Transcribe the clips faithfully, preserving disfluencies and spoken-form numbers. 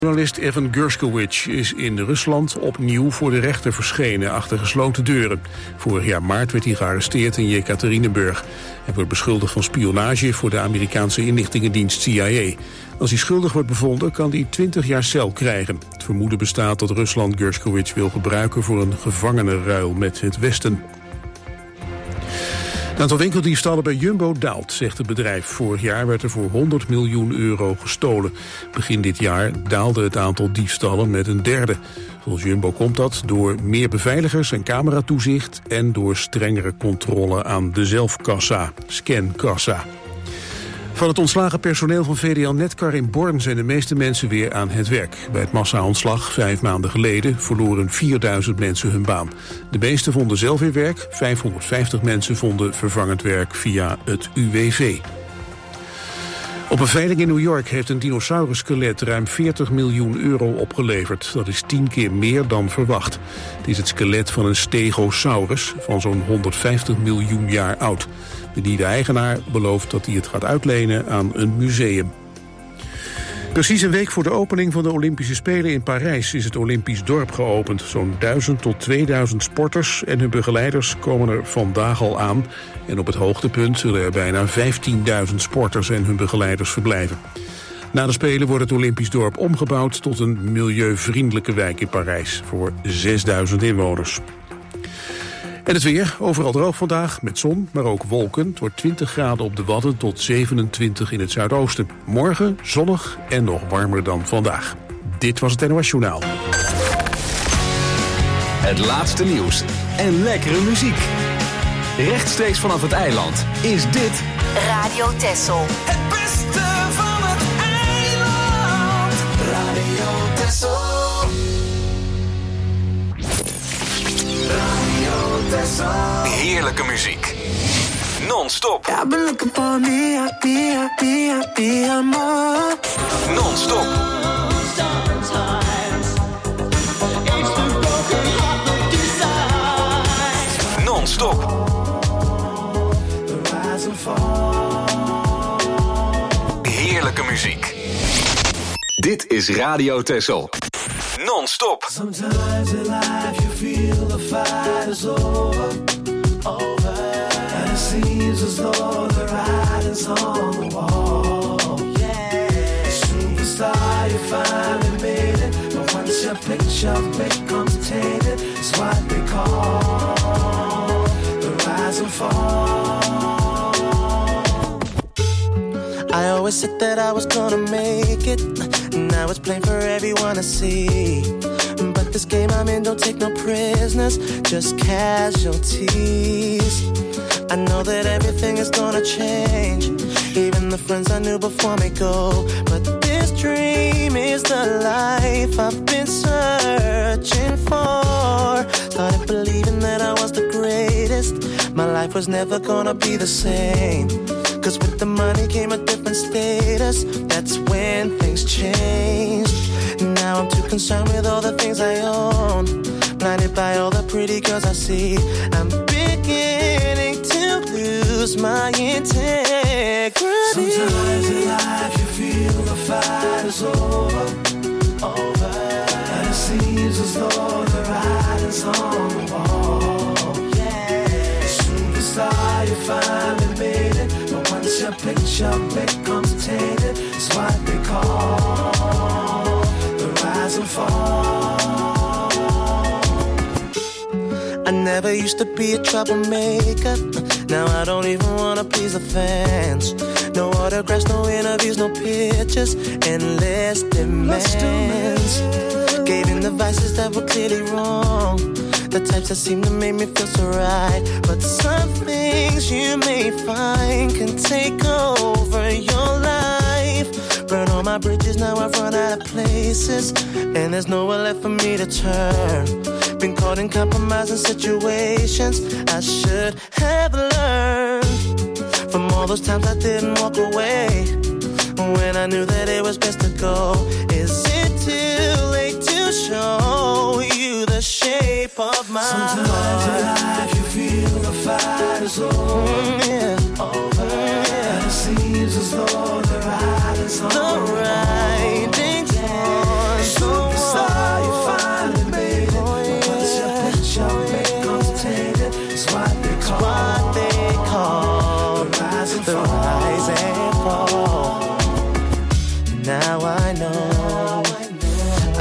Journalist Evan Gershkovich is in Rusland opnieuw voor de rechter verschenen achter gesloten deuren. Vorig jaar maart werd hij gearresteerd in Jekaterinburg. Hij wordt beschuldigd van spionage voor de Amerikaanse inlichtingendienst C I A. Als hij schuldig wordt bevonden kan hij twintig jaar cel krijgen. Het vermoeden bestaat dat Rusland Gershkovich wil gebruiken voor een gevangenenruil met het Westen. Het aantal winkeldiefstallen bij Jumbo daalt, zegt het bedrijf. Vorig jaar werd er voor honderd miljoen euro gestolen. Begin dit jaar daalde het aantal diefstallen met een derde. Volgens Jumbo komt dat door meer beveiligers en cameratoezicht en door strengere controle aan de zelfkassa, scankassa. Van het ontslagen personeel van V D L Netcar in Born zijn de meeste mensen weer aan het werk. Bij het massa-ontslag vijf maanden geleden verloren vierduizend mensen hun baan. De meesten vonden zelf weer werk, vijfhonderdvijftig mensen vonden vervangend werk via het U W V. Op een veiling in New York heeft een dinosaurusskelet ruim veertig miljoen euro opgeleverd. Dat is tien keer meer dan verwacht. Het is het skelet van een stegosaurus van zo'n honderdvijftig miljoen jaar oud. De nieuwe eigenaar belooft dat hij het gaat uitlenen aan een museum. Precies een week voor de opening van de Olympische Spelen in Parijs is het Olympisch dorp geopend. Zo'n duizend tot tweeduizend sporters en hun begeleiders komen er vandaag al aan. En op het hoogtepunt zullen er bijna vijftienduizend sporters en hun begeleiders verblijven. Na de Spelen wordt het Olympisch dorp omgebouwd tot een milieuvriendelijke wijk in Parijs voor zesduizend inwoners. En het weer, overal droog vandaag, met zon, maar ook wolken. Het wordt twintig graden op de Wadden tot zevenentwintig in het zuidoosten. Morgen zonnig en nog warmer dan vandaag. Dit was het N O S Journaal. Het laatste nieuws en lekkere muziek. Rechtstreeks vanaf het eiland is dit Radio Texel. Het beste van het eiland. Radio Texel. heerlijke muziek. Non-stop. I've been looking for me, me, me, me, more. Non-stop. Non-stop. Heerlijke muziek. Dit is Radio Texel. Non-stop. Sometimes in life you feel the fight is over, over. And it seems as though the writing's on the wall. Yeah. Superstar, you finally made it, but once your picture becomes tainted, it's what they call the rise and fall. I always said that I was gonna make it. Now it's plain for everyone to see. But this game I'm in don't take no prisoners, just casualties. I know that everything is gonna change. Even the friends I knew before me go. But this dream is the life I've been searching for. Started believing that I was the greatest. My life was never gonna be the same. Cause with the money came a different status. That's when things changed. Now I'm too concerned with all the things I own. Blinded by all the pretty girls I see. I'm beginning to lose my integrity. Sometimes in life you feel the fight is over, over. And it seems as though the writing's on the wall. Yeah. Superstar, you finally made it. Once your picture becomes tainted, it's what they call the rise and fall. I never used to be a troublemaker. Now I don't even wanna please the fans. No autographs, no interviews, no pictures, endless demands. Gave in the vices that were clearly wrong. The types that seem to make me feel so right. But some things you may find can take over your life. Burn all my bridges, now I've run out of places. And there's nowhere left for me to turn. Been caught in compromising situations I should have learned from all those times I didn't walk away when I knew that it was best to go. Is it too late to show you the shape of my Sometimes heart? Sometimes in life you feel the fight is over, mm, yeah. over. Yeah. And it seems as though the writing's on the writing's on.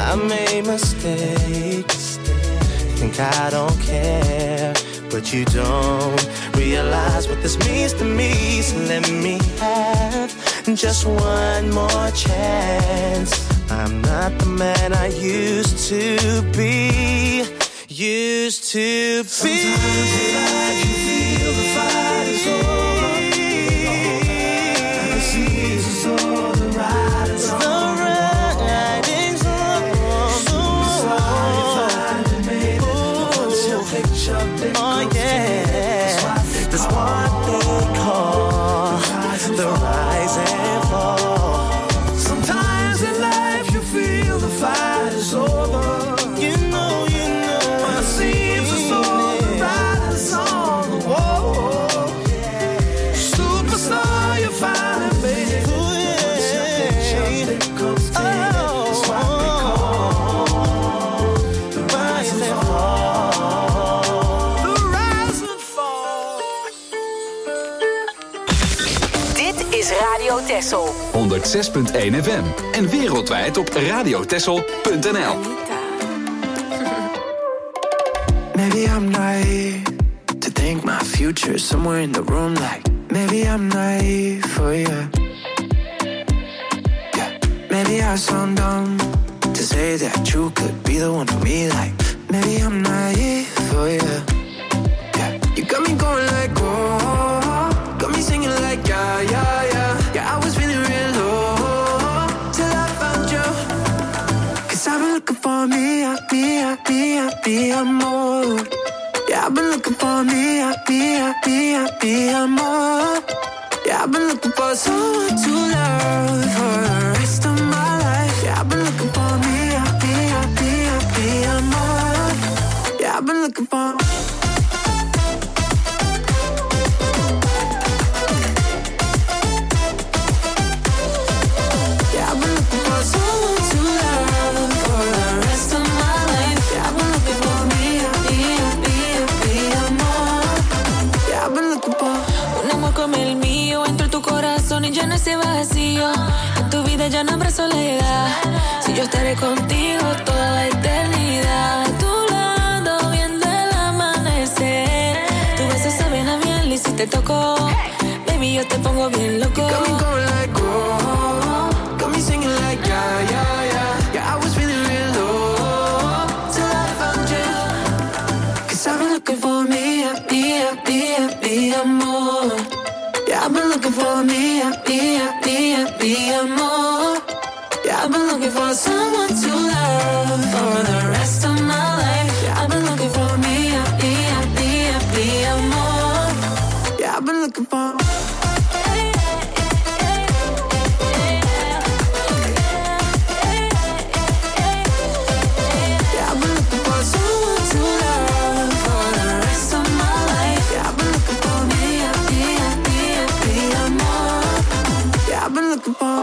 I made mistakes. Think I don't care, but you don't realize what this means to me. So let me have just one more chance. I'm not the man I used to be. Used to be. Sometimes in life you feel the fight is over, and the seasons all the riders on. The riding's on. Superstar you find and made it. Once your picture been oh yeah, that's what they call the rise and fall. Sometimes in life you feel the fight is over. You know, you know, when it seems as though the riders on the wall. Superstar you find and made it. Once your picture been completed, that's what they call the rise and fall. The rise and fall. Dit is Radio Texel. honderdzes punt één F M en wereldwijd op radiotexel punt n l. Maybe I'm naive to think my future is somewhere in the room. Like maybe I'm naive for you. Yeah. Maybe I sound dumb to say that you could be the one for me. Like maybe I'm naive for you. Yeah. You got me going like oh, got me singing like yeah yeah yeah. Yeah, I was feeling real low till I found you. Cause I've been looking for me, I, me, I, me, I, me, I'm more. Yeah, I've been looking for me, I, me, I, me, I, me, I'm more. Yeah, I've been looking for someone to love for the rest of my life. Yeah, I've been looking for me, I, me, I, me, I, me, I'm more. Yeah, I've been looking for. Y llena ese vacío. En tu vida ya no habrá soledad. Si yo estaré contigo toda la eternidad. A tu lado viendo el amanecer. Tu beso sabe a miel y si te toco, baby, yo te pongo bien loco. You got me going like oh, got me singing like yeah, yeah, yeah. Yeah, I was feeling real low till I found you. Cause I've been looking for me, a me, a me, a me, amor. Yeah, I've been looking for me, a me, a me, a me, amor. Yeah, I've been looking for someone to love for the rest of my life. Yeah, I've been looking for me, a me, a me, a me, amor. Yeah, I've been looking for. Looking for.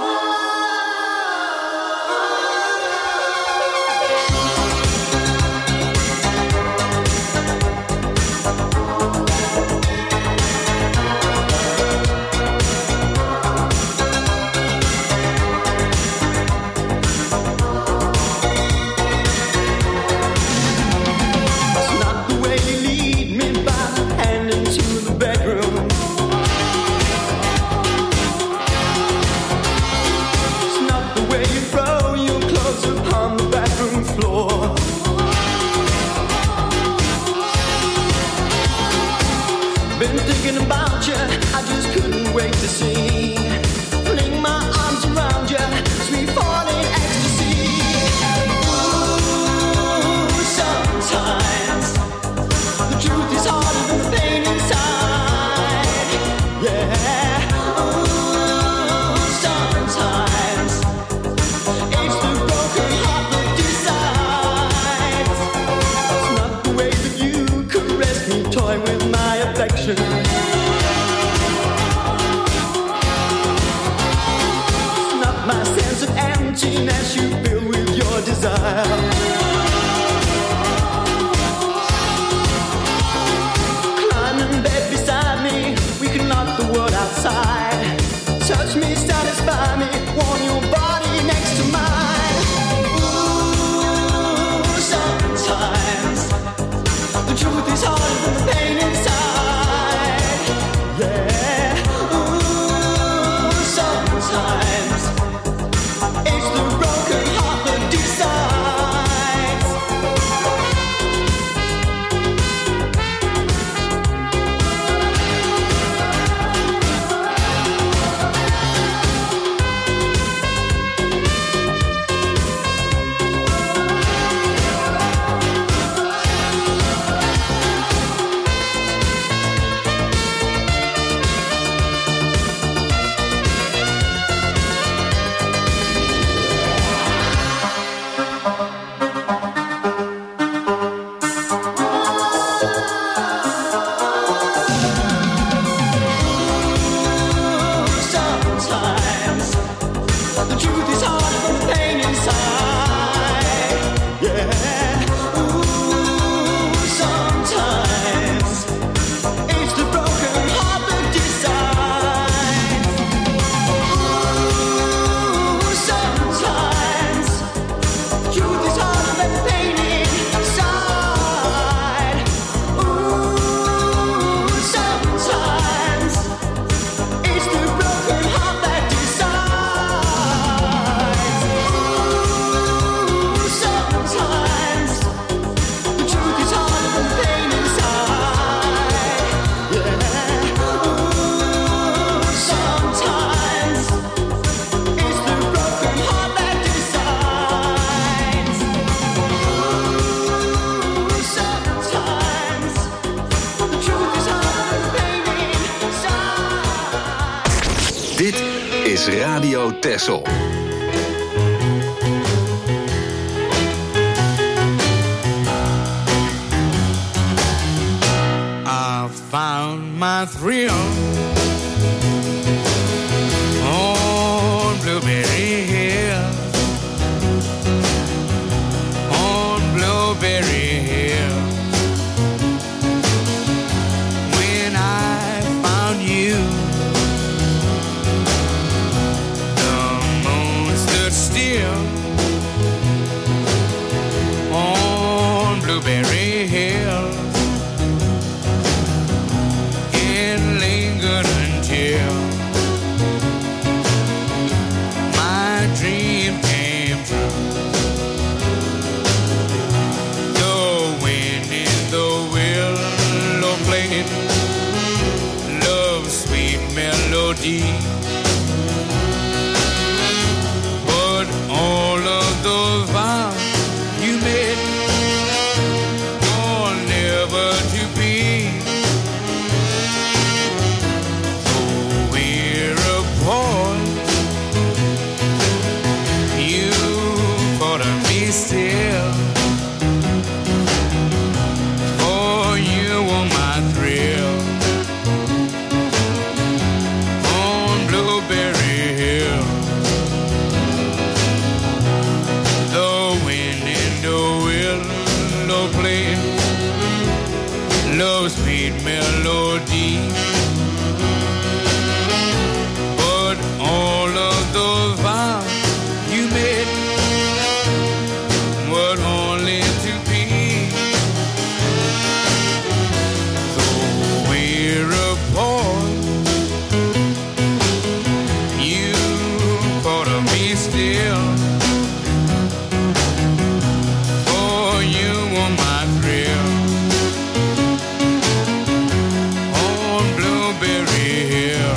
Touch me, satisfy me, warm your body next to mine. Ooh. is Radio Texel. I found my thrill on Blueberry Hill, on Blueberry Hill. When I found you, the moon stood still on Blueberry Hill. Until my dream came true. The wind in the willow played love's sweet melody, but all of those vows you made are never to be. You caught me still, for you were my thrill on Blueberry Hill. The wind in the willow played love's sweet melody, all of those vows you made were only to be. Though we're apart, you caught me still, for you were my thrill on Blueberry Hill.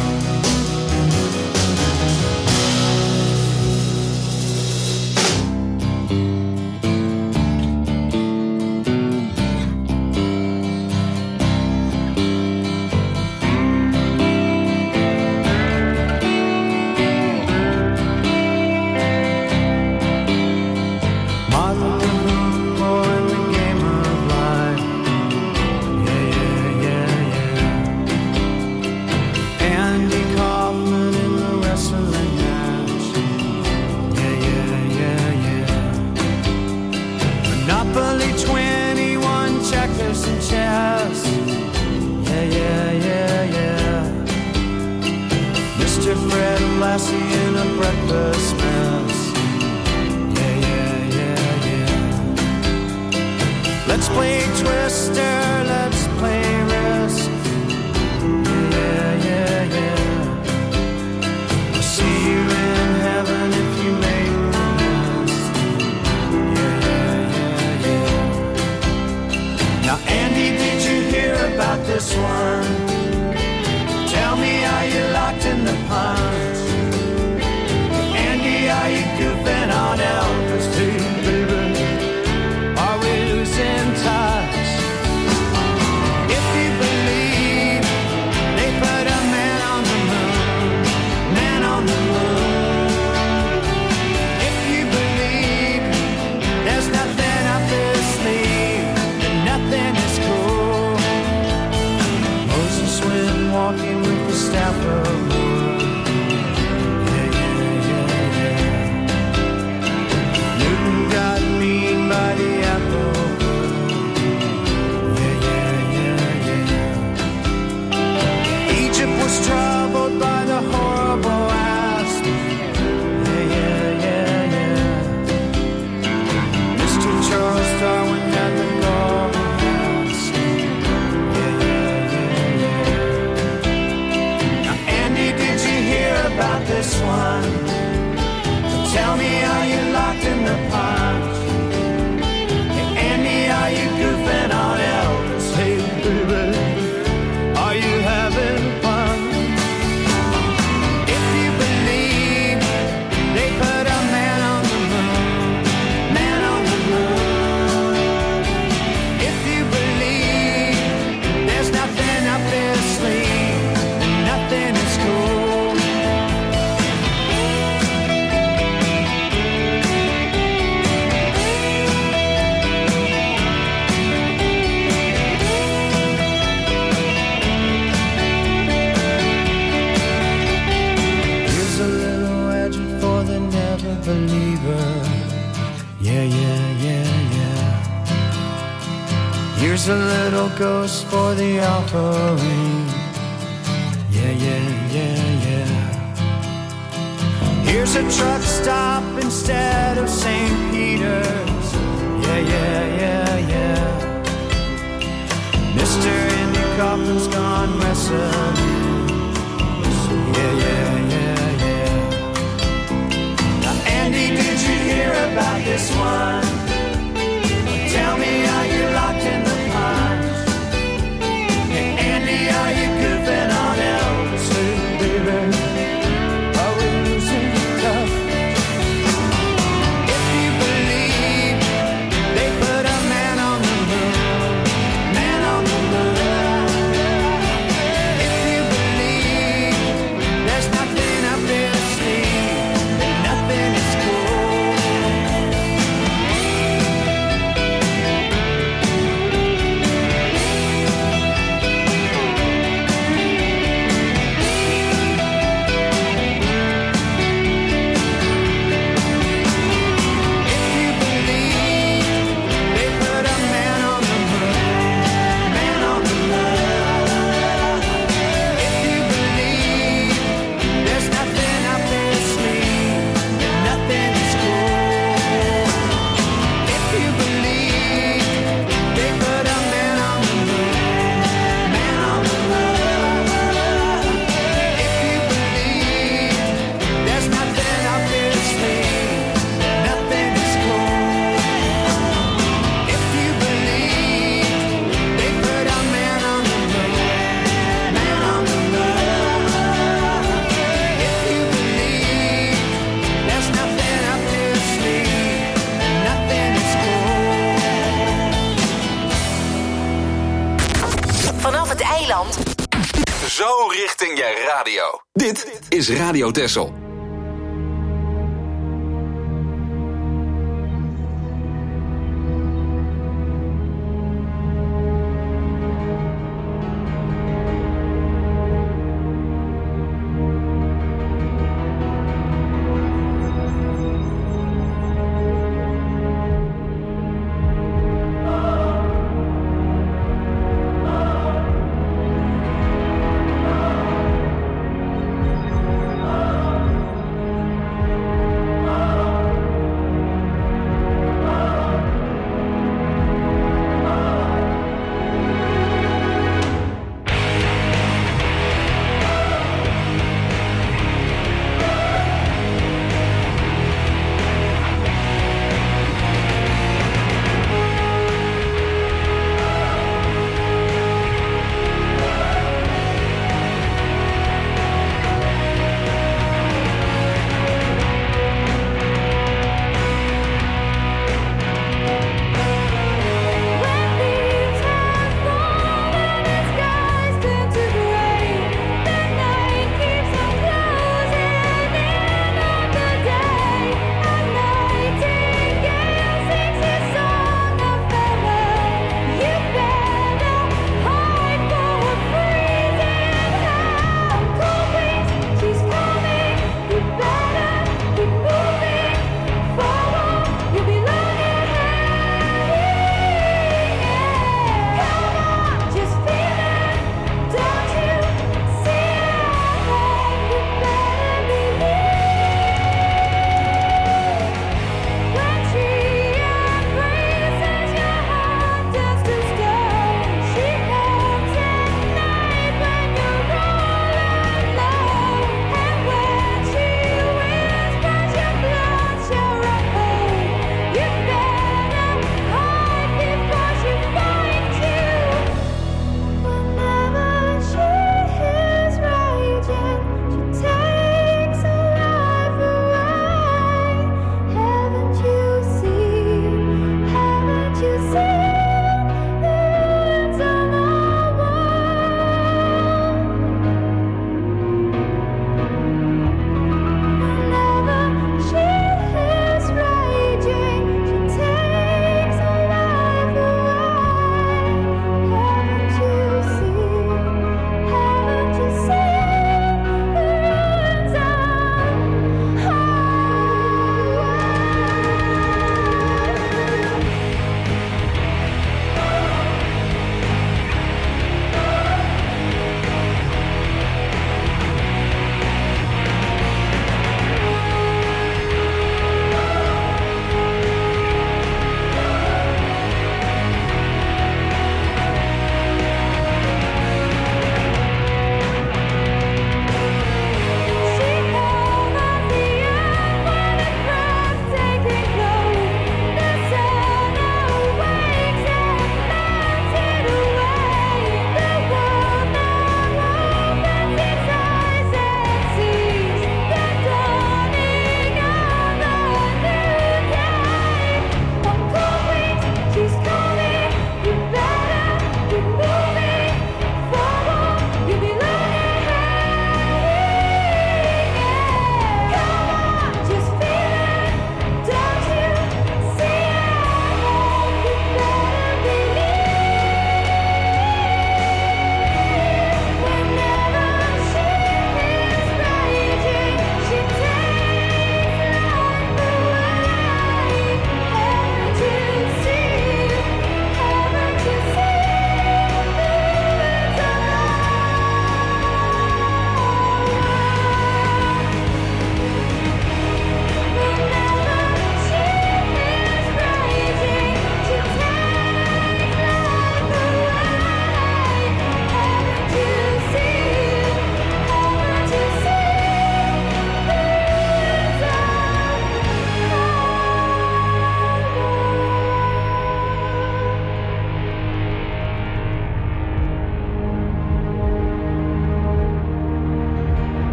Yeah, yeah, yeah, yeah. Here's a little ghost for the offering. Yeah, yeah, yeah, yeah. Here's a truck stop instead of Saint Peter's. Yeah, yeah, yeah, yeah. Mister Andy Kaufman's gone wrestling. Yeah, yeah, yeah, yeah. Now, Andy, did you hear about this one? Tell me, are you locked in the pines? Hey, Andy, are you goofing on Elvis? Hey, baby, are we losing tough? If you believe they put a man on the moon, man on the moon. If you believe there's nothing up their sleeve, then nothing is cool. Zo richting je radio. Dit is Radio Texel.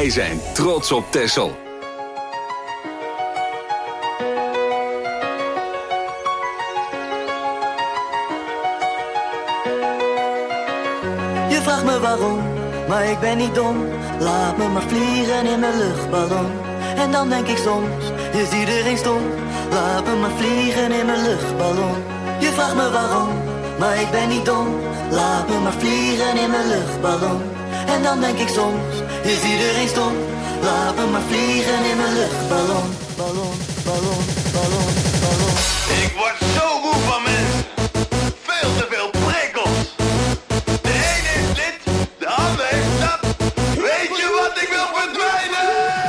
Wij zijn trots op Texel. Je vraagt me waarom, maar ik ben niet dom. Laat me maar vliegen in mijn luchtballon. En dan denk ik soms, is iedereen stom. Laat me maar vliegen in mijn luchtballon. Je vraagt me waarom, maar ik ben niet dom. Laat me maar vliegen in mijn luchtballon. En dan denk ik soms, is iedereen stom. Laat me maar vliegen in mijn luchtballon. Ballon, ballon, ballon, ballon. Ik word zo moe van mensen. Veel te veel prikkels. De een heeft dit, de ander heeft dat. Weet je wat, ik wil verdwijnen?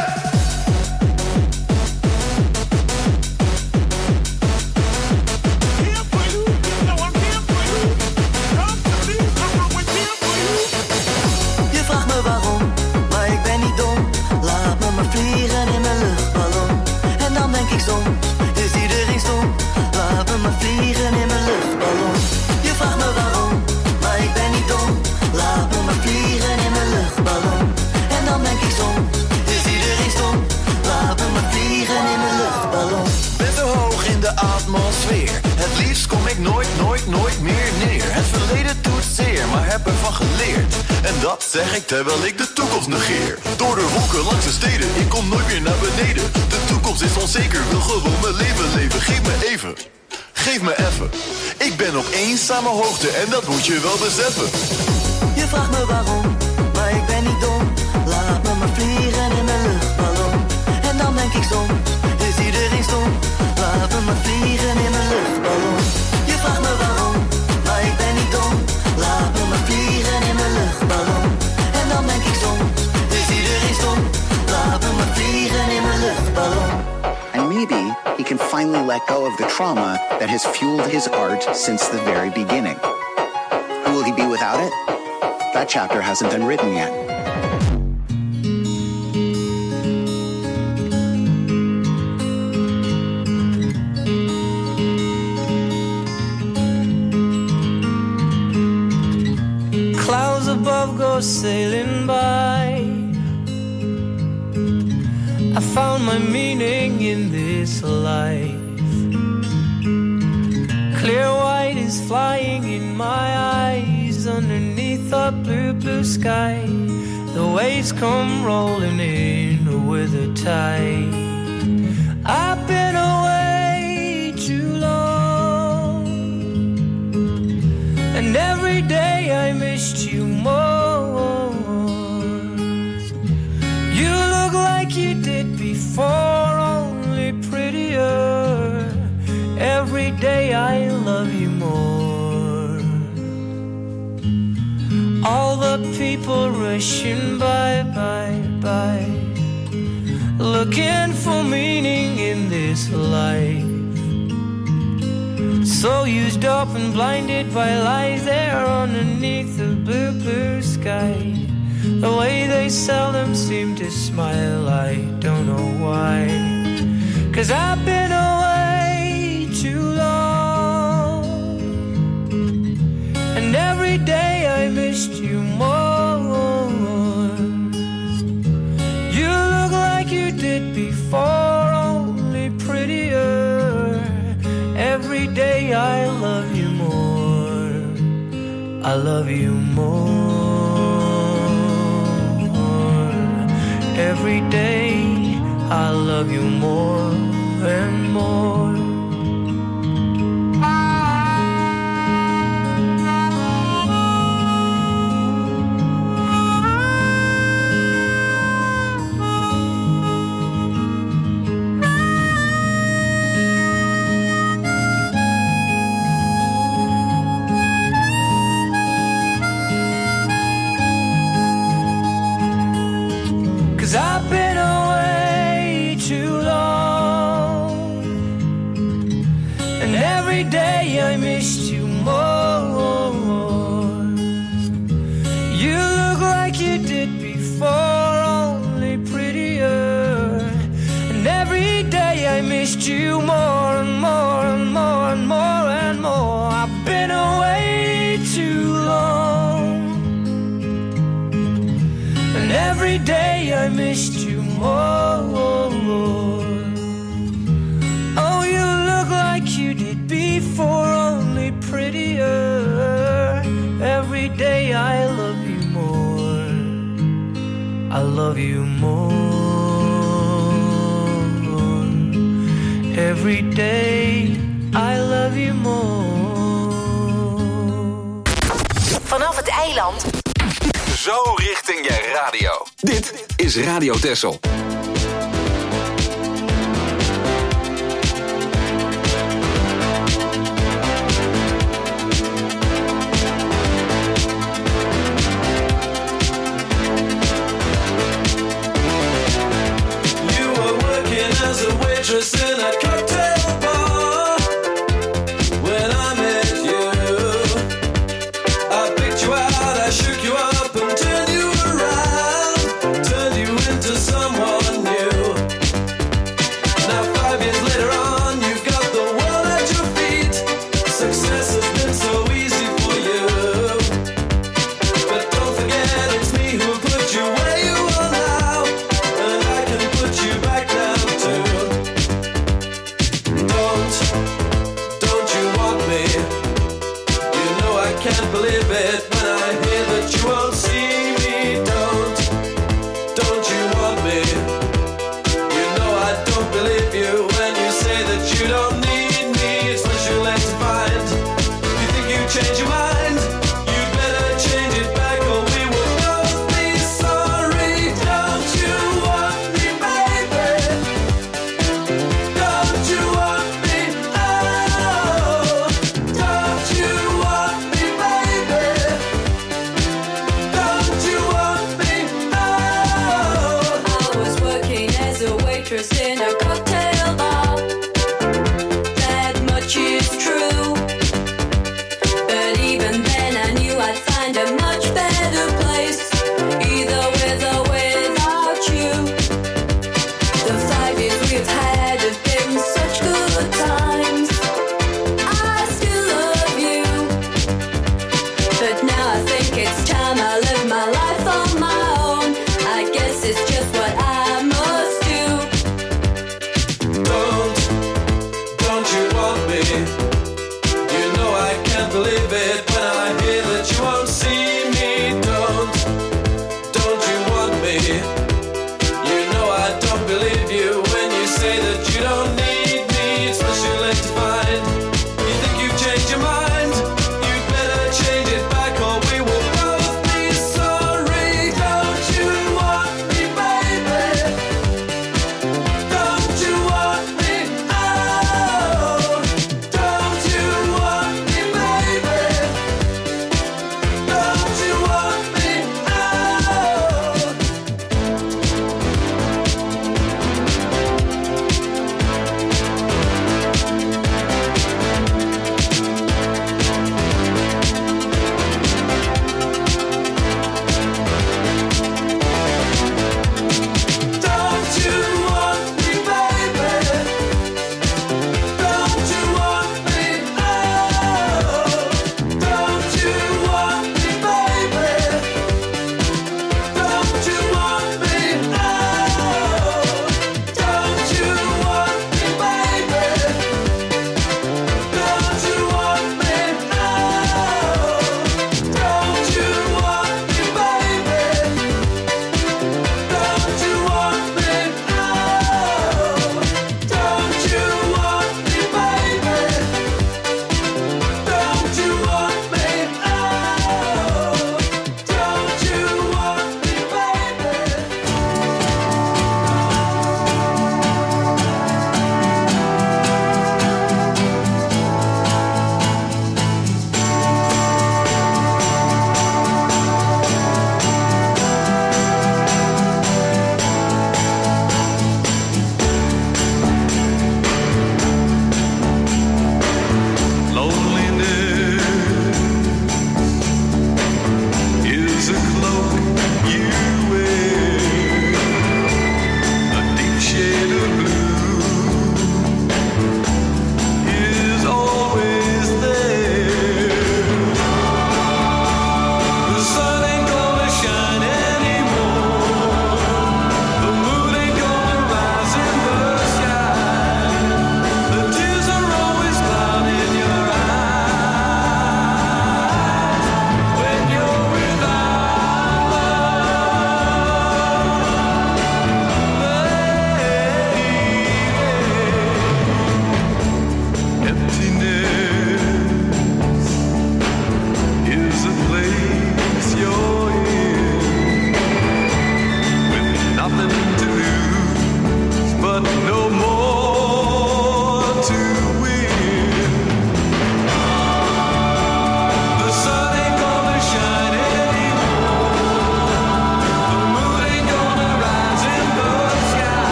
Je vraagt me waarom, maar ik ben niet dom. Laat me maar vliegen in mijn luchtballon. En dan denk ik soms, is iedereen stom. Laat me maar vliegen in mijn luchtballon. Je vraagt me waarom, maar ik ben niet dom. Laat me maar vliegen in mijn luchtballon. En dan denk ik soms, is iedereen stom. Laat me maar vliegen in mijn luchtballon. Ben zo hoog in de atmosfeer. Het liefst kom ik nooit, nooit, nooit meer neer. Het verleden doet zeer, maar heb ervan geleerd. En dat zeg ik terwijl ik de toekomst negeer. Door de wolken langs de steden, ik kom nooit meer naar beneden. De toekomst is onzeker, wil gewoon mijn leven leven. Geef me even, geef me even. Ik ben op eenzame hoogte en dat moet je wel beseffen. Je vraagt me waarom, maar ik ben niet dom. Laat me maar vliegen in mijn luchtballon. En dan denk ik soms, is iedereen stom. Laat me maar vliegen in mijn luchtballon. Je vraagt me waarom, maar ik ben niet dom. Laat me maar vliegen in mijn luchtballon. En dan denk ik soms, is iedereen stom. Laat me maar vliegen in mijn luchtballon. And maybe he can finally let go of the trauma that has fueled his art since the very beginning. Who will he be without it? That chapter hasn't been written yet. Clouds above go sailing by. I found my meaning in this life. Clear white is flying in my eyes. Underneath the blue, blue sky, the waves come rolling in with a tide. I've been away too long, and every day I missed you more. You look like you did before, only prettier. Every day I love you more. All the people rushing by, by, by, looking for meaning in this life. So used up and blinded by lies there underneath the blue, blue sky. The way they seldom seem to smile, I don't know why. 'Cause I've been away too long, and every day I missed you more. You look like you did before, only prettier. Every day I love you more. I love you more. Every day I love you more and more. I've been away too long, and every day I missed you more. You look like you did before, only prettier. And every day I missed you more and more and more and more and more. I've been away too long, and every every day I missed you more. Oh, you look like you did before, only prettier. Every day I love you more. I love you more. Every day I love you more. Vanaf het eiland. Zo richting je radio. Dit is Radio Texel. You were working as a waitress in a cocktail bar. When I met you, I picked you out, I shook you up and turned you around, turned you into someone new. Now five years later on, you've got the world at your feet. Success has been so easy for you, but don't forget it's me who put you where you are now, and I can put you back down too. Don't, don't you want me? You know I can't believe it when I hear that you won't see me. Don't, don't you want me? You know I don't believe you when you say that you don't need me. It's much too late to find. You think you change your mind? You'd better change it back or we will both be sorry. Don't you want me, baby? Don't you want me? Oh, don't you want me, baby? Don't you want me? Oh. I was working as a waitress in a cocktail bar. That much is true. But even then I knew I'd find a much better place, either with or without you. The five years we've had have been such good times. I still love you, but now I think it's time I live my life on my own. I guess it's just what I must do.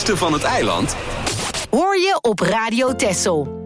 beste van het eiland hoor je op Radio Texel.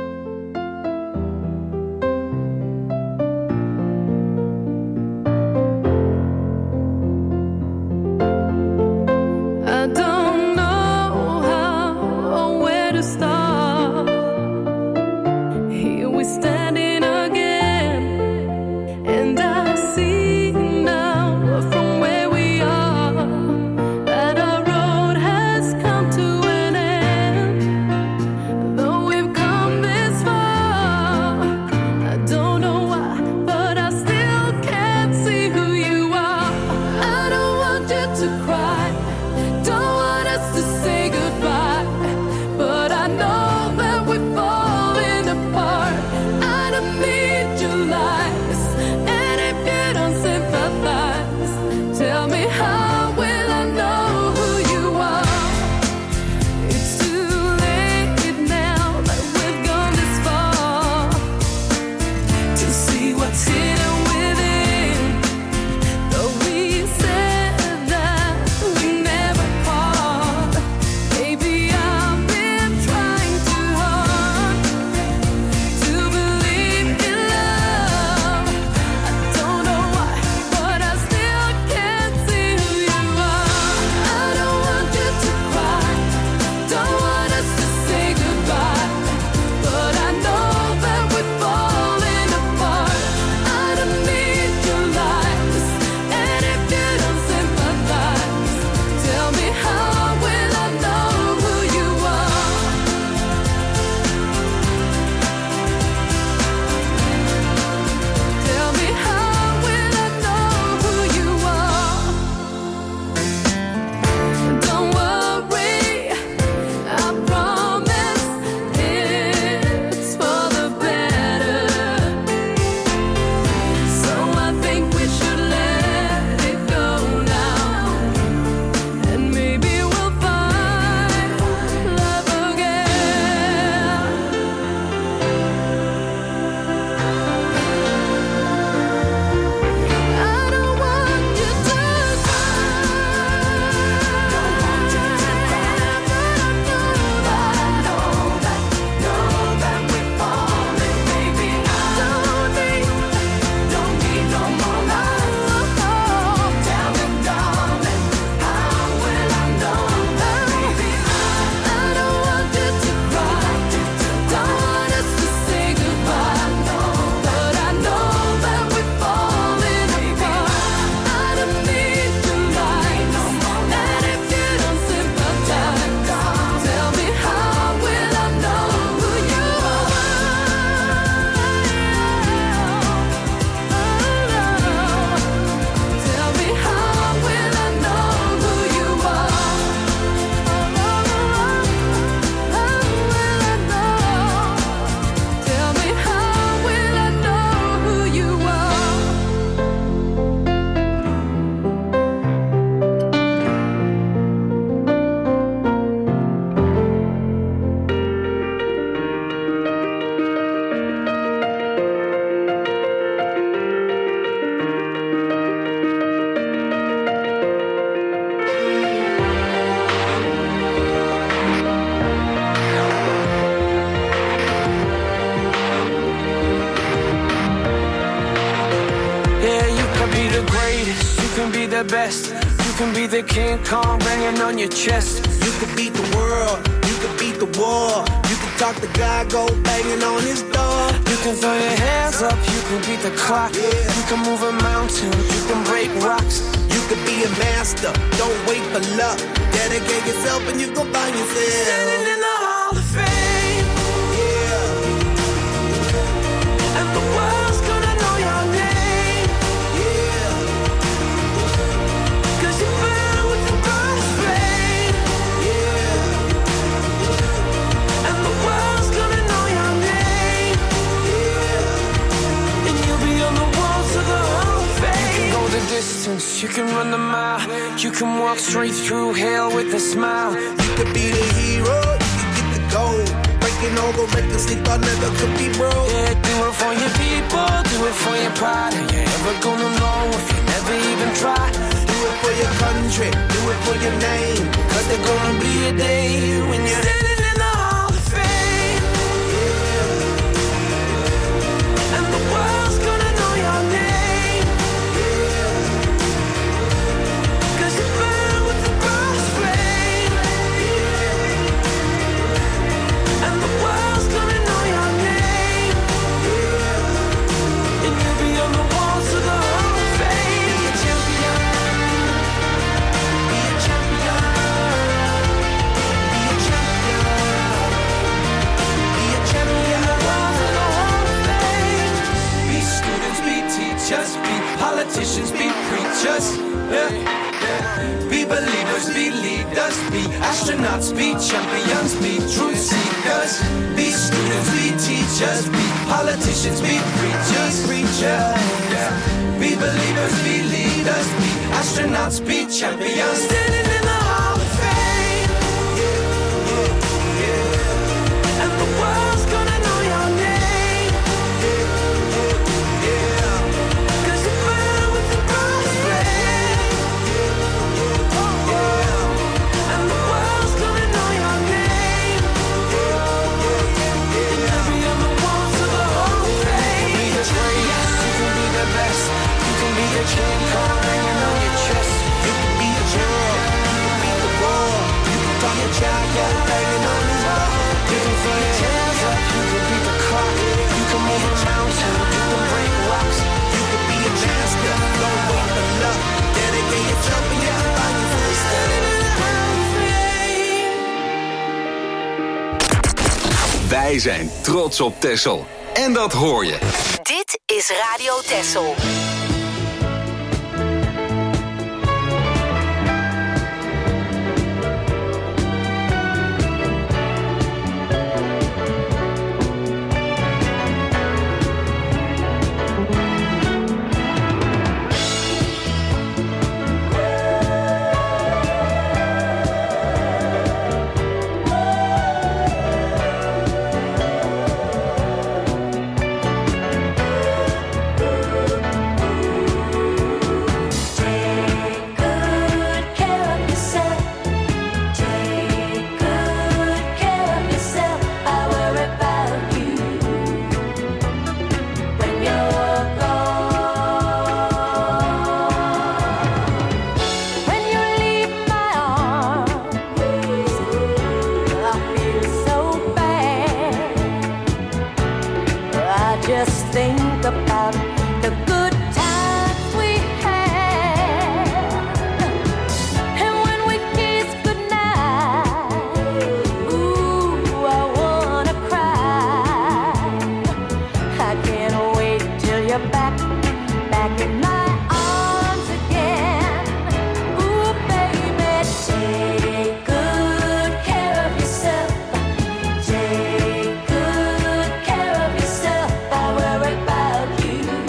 the best. You can be the King Kong banging on your chest. You could beat the world, you could beat the war. You can talk the guy, go banging on his door. You can throw your hands up, you can beat the clock. Yeah. You can move a mountain, you can break rocks. You could be a master, don't wait for luck. Dedicate yourself and you gon' find yourself standing in the Hall of Fame. Yeah. And the world's gonna know your name. Yeah. Cause you burn with the brightest flame. Yeah. And the world's gonna know your name. Yeah. And you'll be on the walls of the Hall of Fame. You can go the distance, you can run the mile. You can walk straight through hell with a smile. You could be the hero, you can get the gold. Breaking all the records they thought never could be broke. Yeah, do it for your people, do it for your pride. And you're never gonna know if you never even try. Do it for your country, do it for your name. Cause there gonna be a day when you're standing in the Hall of Fame? And the world's gonna know your name. Cause you burn with the brass flame. And the world's gonna know your name. And you'll be on the walls of the Hall of Fame. Be a champion. Be a champion. Be a champion. Be a champion. The walls of the Hall of Fame. Be students, be teachers, be politicians, be preachers. Yeah. Be believers, be leaders, be astronauts, be champions, be truth seekers. Be students, be teachers, be politicians, be preachers, preachers. Yeah. Be believers, be leaders, be astronauts, be champions. Standing in the Hall of Fame. And the world's gonna know your name. Cause you burn with the brass flame. And the world's gonna know your name. And you'll be on the walls of the Hall of Fame. You can be the greatest, you can be the best. You can be the king, card hanging on your chest. You can be a general, you can be the war. You can be a giant banging on the wall. You can throw your hands up, you can beat the clock. You can move a mountain, you can break rocks. You can be a master, no one but luck. Dedicate your champion, find your voice. Standing in the Hall of Fame. Wij zijn trots op Texel. En dat hoor je. Dit is Radio Texel. Just think about the good times we had. And when we kiss goodnight, ooh, I wanna cry. I can't wait till you're back, back in my arms again. Ooh, baby, take good care of yourself. Take good care of yourself. I worry about you.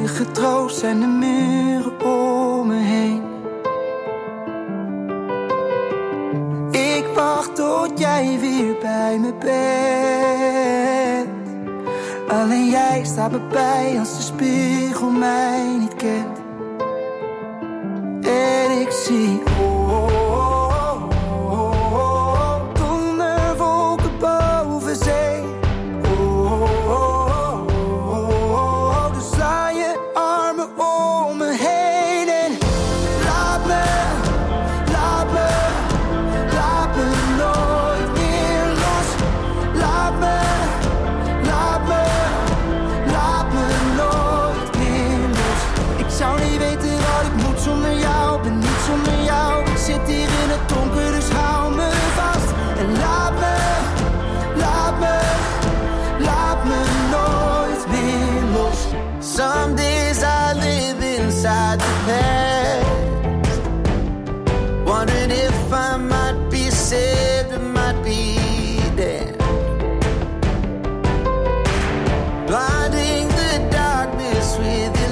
enige troost zijn de muren om me heen. Ik wacht tot jij weer bij me bent. Alleen jij staat me bij als de spiegel mij niet kent. En ik zie oh, oh, oh, oh, oh, donderwolken boven zee. Oh, oh, oh, oh, oh, dus sla je armen om me heen en laat me, laat me, laat me nooit meer los. Laat me, laat me, laat me nooit meer los. Ik zou niet weten wat ik moet zonder jou, ben niet zonder jou. Ik zit hier in het donker, dus hou me vast. En laat me, laat me, laat me nooit meer los. Some days I live inside the past, wondering if I might be saved or might be dead. Blinding the darkness with your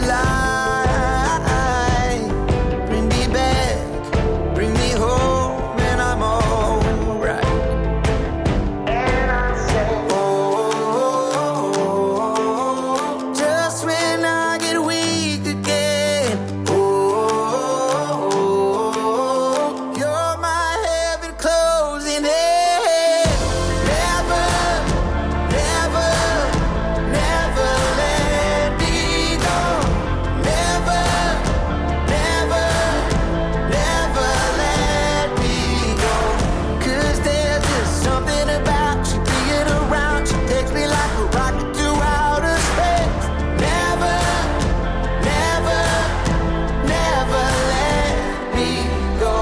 light. Bring me back, bring me home, and I'm alright. And I say, oh, oh, oh, oh, just when I get weak again. Oh, oh, oh, oh, you're my heaven closing in. Never, never, never let me go. Never, never, never let me go. 'Cause there's just something about you being around. She takes me like a rocket to outer space. Never, never, never let me go.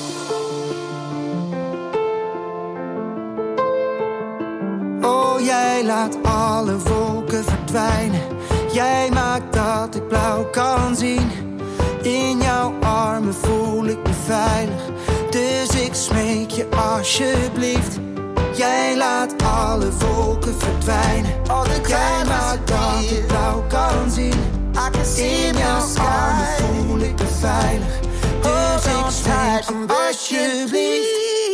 Oh, jij laat alle wolken verdwijnen. Jij maakt dat ik blauw kan zien. In jouw armen voel ik me veilig. Dus ik smeek je alsjeblieft. Jij laat alle wolken verdwijnen. Jij maakt dat ik blauw kan zien. In jouw armen voel ik me veilig. Dus ik smeek je alsjeblieft.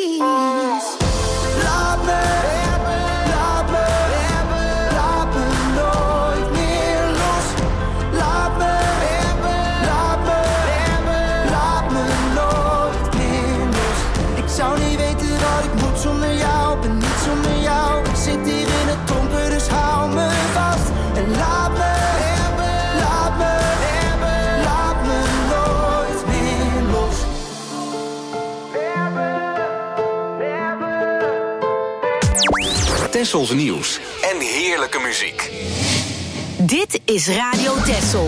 Laat me, laat me, laat me nooit meer los. Laat me, laat me, laat me nooit meer los. Ik zou niet weten wat ik moet zonder jou, ben niet zonder jou. Ik zit hier in het donker, dus hou me vast. En laat me, laat me, laat me nooit meer los. Tessels nieuws en heerlijke muziek. Dit is Radio Tessel.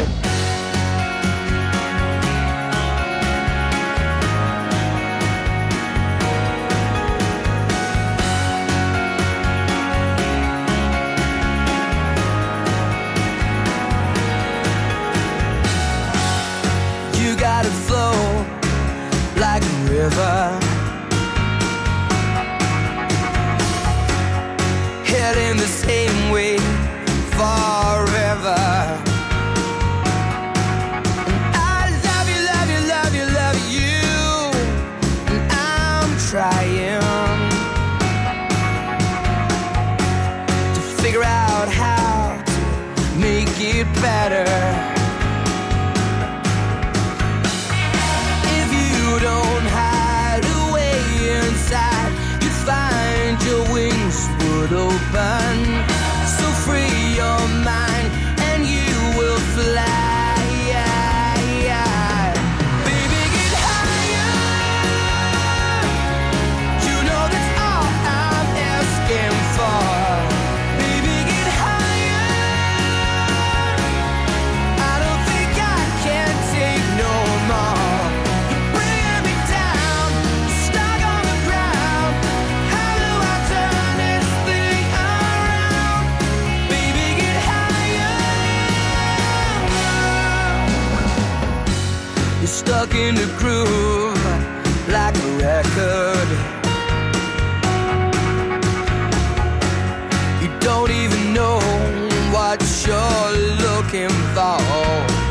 You gotta flow like a river, heading the same way forever. And I love you, love you, love you, love you, and I'm trying to figure out how to make it better. If you don't hide away inside, you find your wings would open. So free your mind and you will fly. Baby, get higher. You know that's all I'm asking for. Baby, get higher. I don't think I can take no more. You're bringing me down, stuck on the ground. How do I turn this thing around? Baby, get higher. You're stuck in the groove like a record. You don't even know what you're looking for.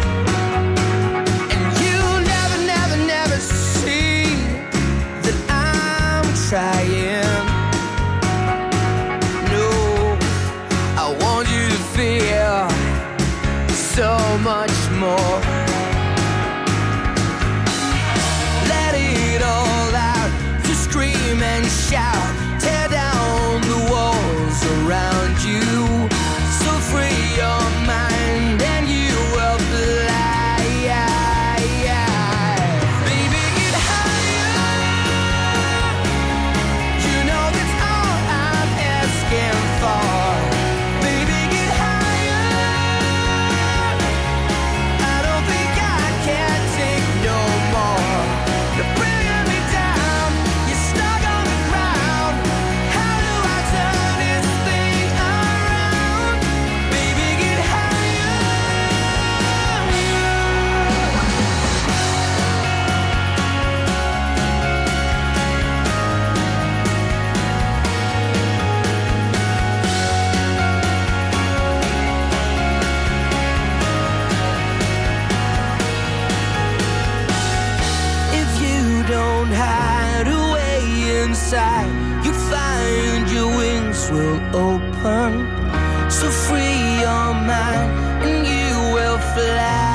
inside, you find your wings will open. So free your mind and you will fly.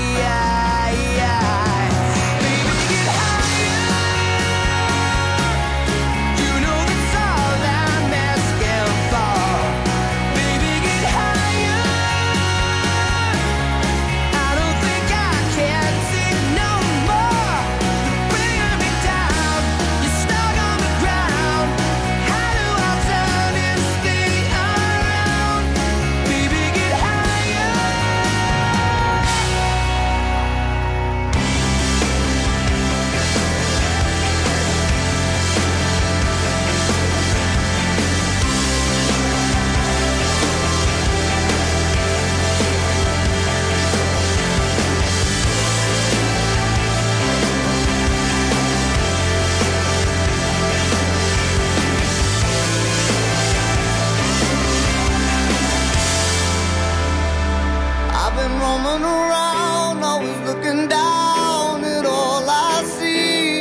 Roaming around, always looking down at all I see.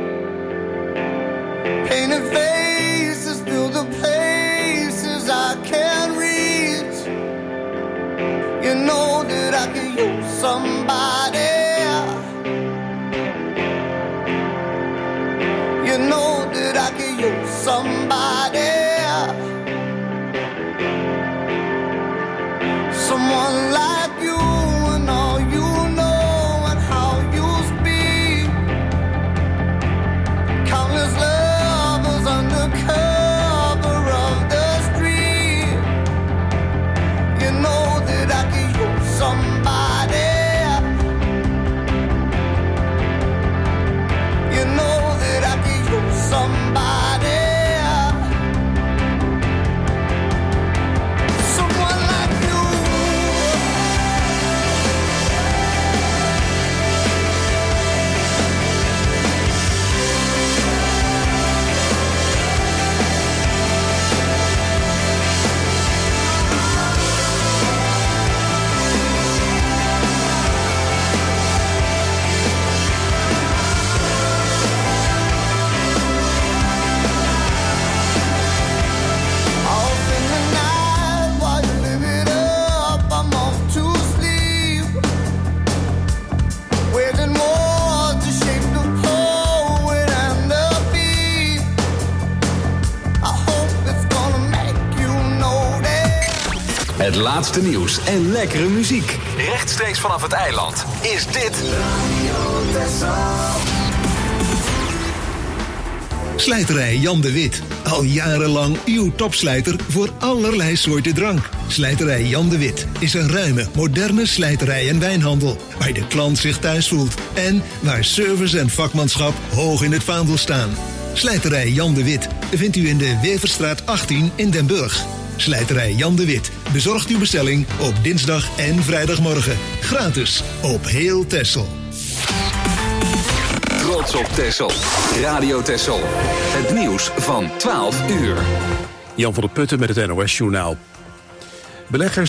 Painted faces fill the places I can't reach. You know that I could use somebody. You know that I could use somebody. Someone like you and all you know and how you speak. Countless lovers under cover of the street. You know that I could use somebody. You know that I could use somebody. Het laatste nieuws en lekkere muziek. Rechtstreeks vanaf het eiland is dit Radio Texel. Slijterij Jan de Wit. Al jarenlang uw topslijter voor allerlei soorten drank. Slijterij Jan de Wit is een ruime, moderne slijterij en wijnhandel. Waar de klant zich thuis voelt. En waar service en vakmanschap hoog in het vaandel staan. Slijterij Jan de Wit vindt u in de Weverstraat achttien in Den Burg. Slijterij Jan de Wit bezorgt uw bestelling op dinsdag en vrijdagmorgen. Gratis op heel Texel. Trots op Texel. Radio Texel. Het nieuws van twaalf uur. Jan van der Putten met het N O S-journaal. Beleggers